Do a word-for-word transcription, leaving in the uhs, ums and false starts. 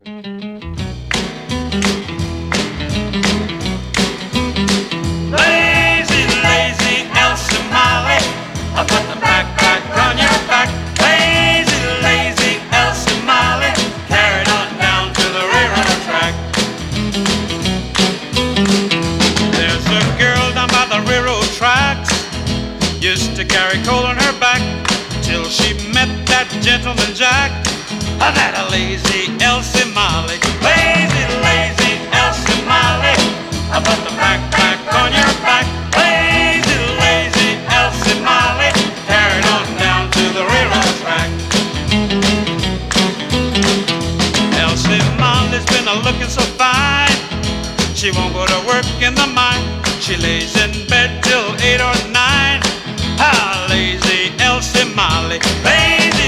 Lazy, lazy Elsie Molly, I put the backpack on your back. Lazy, lazy Elsie Molly, carried on down to the railroad track. There's a girl down by the railroad tracks, used to carry coal on her back, till she met that gentleman Jack. Ah, that a lazy Elsie Molly, lazy, lazy Elsie Molly, I put the backpack on your back. Lazy, lazy Elsie Molly, carried on down to the railroad track. Elsie Molly's been a looking so fine, she won't go to work in the mine. She lays in bed till eight or nine. Ah, lazy Elsie Molly, lazy